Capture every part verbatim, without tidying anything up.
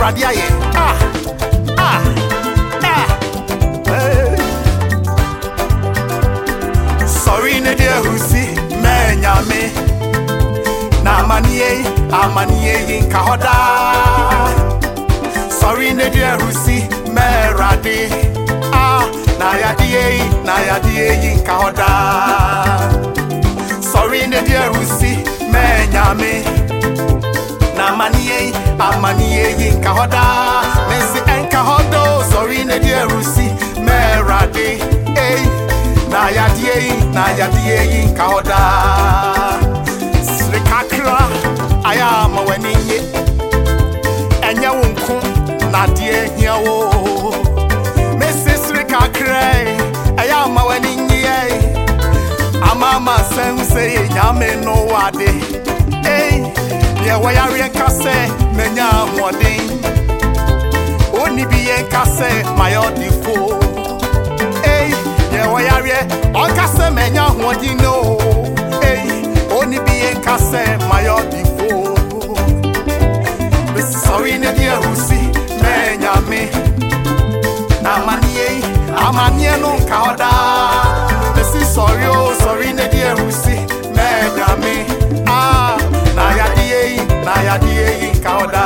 radia ye. Ah, ah, ah. Hey. Sorry, ne dear who see me nyame. Na maniye, amaniye in kahoda. Sorry, ne dear who see me radi. Ah, na yadiye, na yadiye in kahoda. Sorry, ne dear who see me nyame. Na maniye, amaniye in kahoda. Messi en kahodo. Sorry, ne dear who see me radi. Hey, na yadiye, na yadiye in kahoda. Slikakra, ayama weninye. Enya wunku, na die hiawo. Messi slikakra, ayama weninye. Amama sense nyame no wade. Hey, yeah, why are you kase menya modin? Oni biye kase my odifo. Hey, yeah, why are you on kase menya modin no? Hey, oni biye kase my odifo. Sorry, ne dear who see menya me. Na maniye, amaniye no kaoda. Sorry, oh, sorry, ne dear who see me me. Ah, na ya die, na ya die in kauda.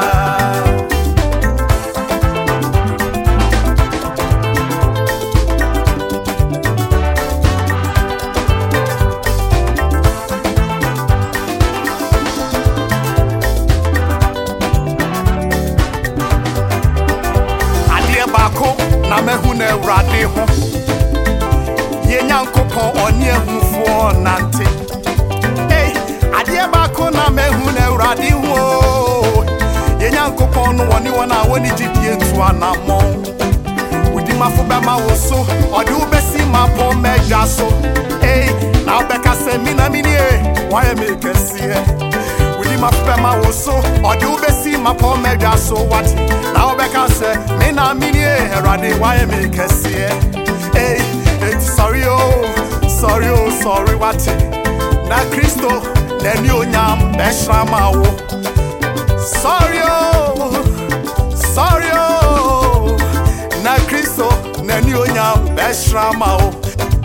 Adie bako na mehu na Ewurade ho. Nyankopon oni ehufo nante. Hey, adie bako na mehu na Ewurade ho. Ye Nyankopon no woni wona woni gidie ntu anamo. Udi mafo be ma wo so, odi wo besi mapo meja so. Hey, na obeka se mi na mini e, why me kese. Udi mafo be ma wo so, odi wo besi mapo meja so what? Na obeka se mi na mini e, Ewurade why me kese. Hey, sorry oh, sorry oh, sorry what? Na Kristo, na ni onyam beshrama wo. Sorry oh, sorry oh, na Kristo, na ni onyam beshrama wo.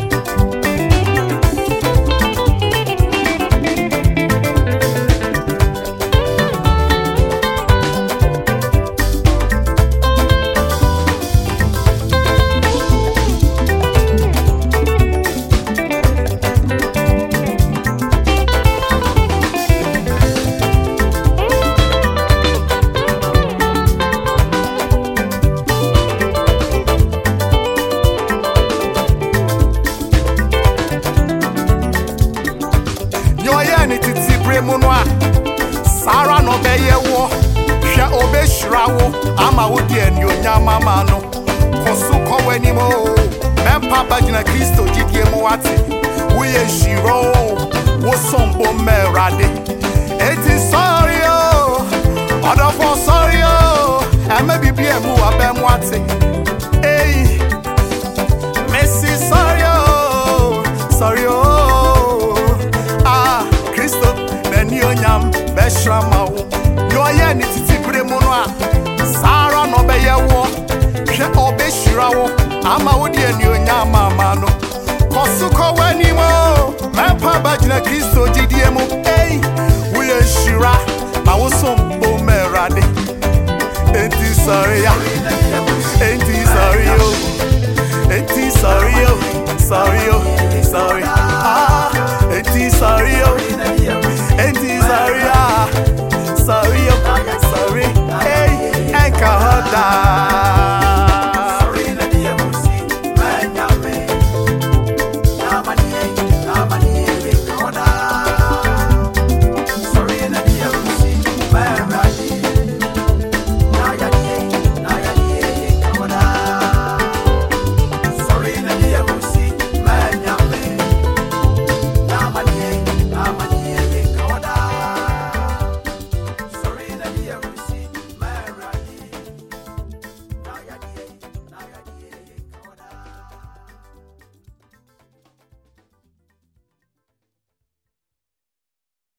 Sara no beye wo, hwe obeshira wo, ama wo de ani onyama ma no. Kosu ko wani mo, mempa bagina Kristo gidie mo wate. Wo ye shiro, wo sombo merade. Eti sorry oh, other for sorry oh, and maybe be a mu abem wate. Hey, Messi sorry oh, sorry oh. Ah, Kristo meni onyam beshrama wo. Yo ye ni titi bremu no a. Sara no beye wo. Hwe obeshira wo. Ama wo de ani onyam ama no. Kosu ko wani mo. Mempa bagina Kristo gidie mo. Hey, wo ye shira. Ma wo sombo merade. Enti sorry ya.